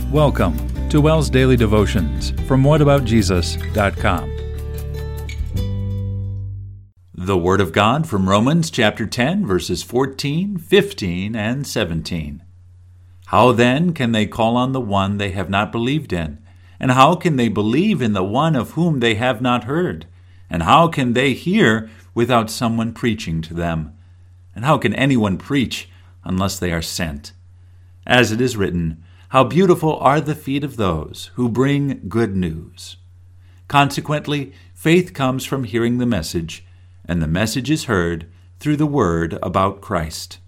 Welcome to WELL's Daily Devotions from whataboutjesus.com. The Word of God from Romans chapter 10, verses 14, 15, and 17. How then can they call on the one they have not believed in? And how can they believe in the one of whom they have not heard? And how can they hear without someone preaching to them? And how can anyone preach unless they are sent? As it is written, how beautiful are the feet of those who bring good news. Consequently, faith comes from hearing the message, and the message is heard through the word about Christ.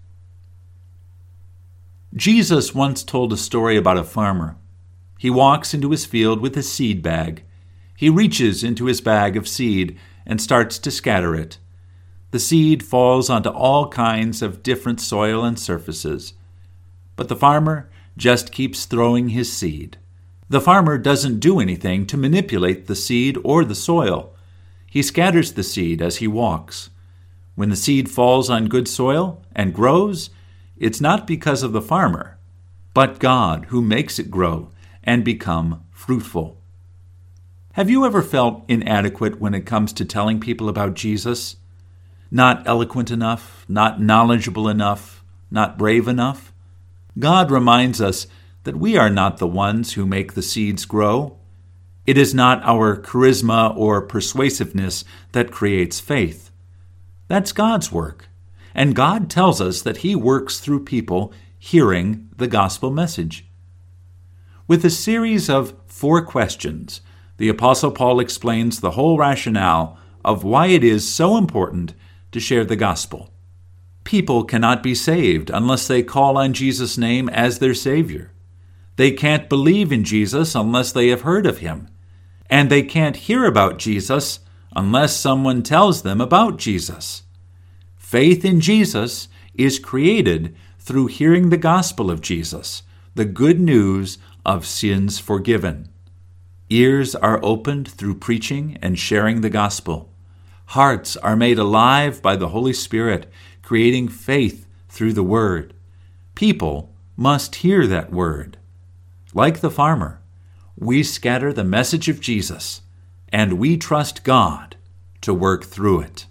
Jesus once told a story about a farmer. He walks into his field with a seed bag. He reaches into his bag of seed and starts to scatter it. The seed falls onto all kinds of different soil and surfaces. But the farmer just keeps throwing his seed. The farmer doesn't do anything to manipulate the seed or the soil. He scatters the seed as he walks. When the seed falls on good soil and grows, it's not because of the farmer, but God who makes it grow and become fruitful. Have you ever felt inadequate when it comes to telling people about Jesus? Not eloquent enough, not knowledgeable enough, not brave enough? God reminds us that we are not the ones who make the seeds grow. It is not our charisma or persuasiveness that creates faith. That's God's work. And God tells us that He works through people hearing the gospel message. With a series of 4 questions, the Apostle Paul explains the whole rationale of why it is so important to share the gospel. People cannot be saved unless they call on Jesus' name as their Savior. They can't believe in Jesus unless they have heard of Him. And they can't hear about Jesus unless someone tells them about Jesus. Faith in Jesus is created through hearing the gospel of Jesus, the good news of sins forgiven. Ears are opened through preaching and sharing the gospel. Hearts are made alive by the Holy Spirit, creating faith through the Word. People must hear that Word. Like the farmer, we scatter the message of Jesus, and we trust God to work through it.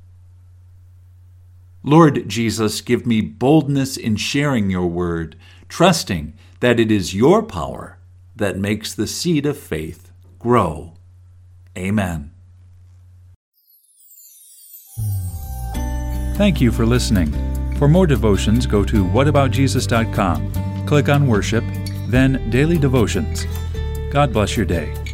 Lord Jesus, give me boldness in sharing your Word, trusting that it is your power that makes the seed of faith grow. Amen. Thank you for listening. For more devotions, go to whataboutjesus.com. Click on Worship, then Daily Devotions. God bless your day.